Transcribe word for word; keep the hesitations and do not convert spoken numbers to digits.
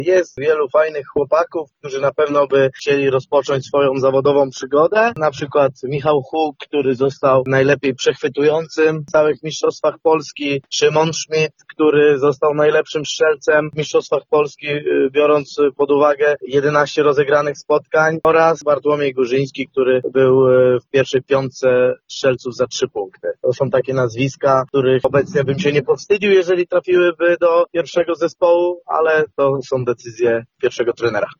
Jest wielu fajnych chłopaków, którzy na pewno by chcieli rozpocząć swoją zawodową przygodę. Na przykład Michał Huk, który został najlepiej przechwytującym w całych mistrzostwach Polski. Szymon Schmidt, który został najlepszym strzelcem w mistrzostwach Polski, biorąc pod uwagę jedenaście rozegranych spotkań. Oraz Bartłomiej Górzyński, który był w pierwszej piątce strzelców za trzy punkty. To są takie nazwiska, których obecnie bym się nie powstydził, jeżeli trafiłyby do pierwszego zespołu, ale to są decyzje pierwszego trenera.